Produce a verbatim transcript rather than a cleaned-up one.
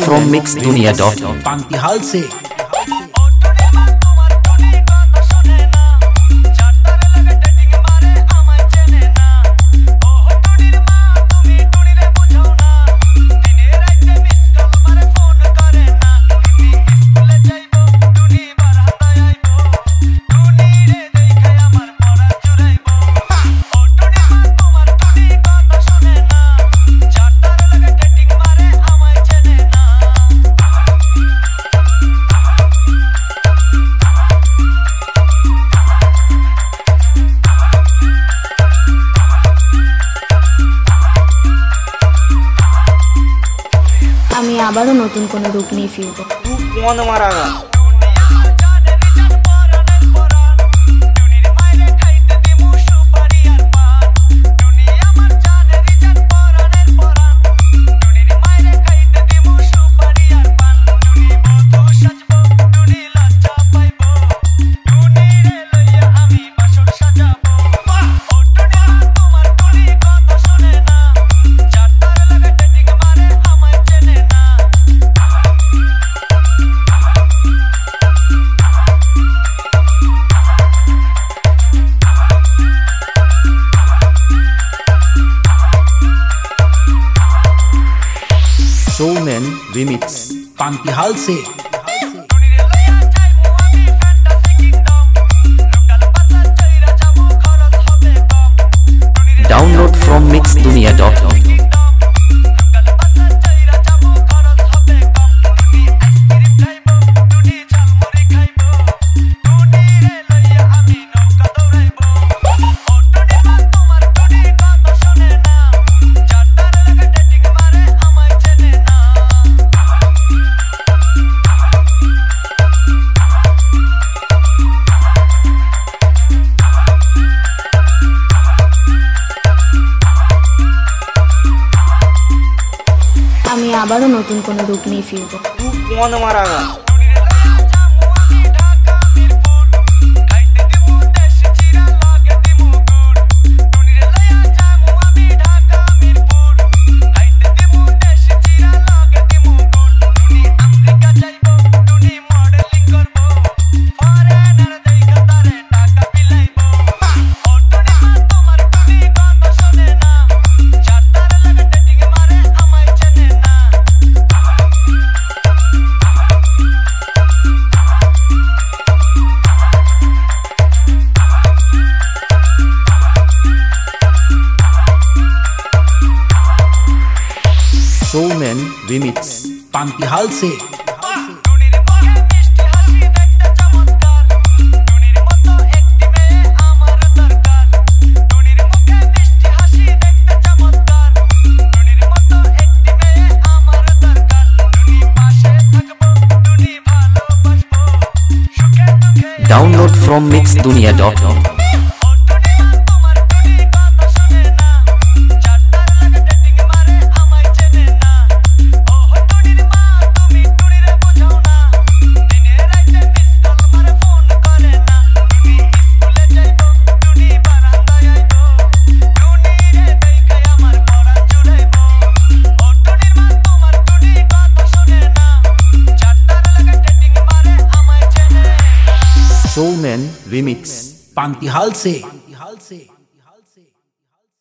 from mixed dunia dot com। पांतिहाल से আমি আবারও নতুন কোনো রূপ নিয়ে ফিরব। कौन मारागा Showman Remix पांतिहाल से download from mixed dunia dot com। আমি আবারও নতুন কোনো রূপ নিয়ে ফিরব। कौन मारागा Showman Remix पांतिहाल से download from mixed dunia dot com। Showman Remix पांतिहाल से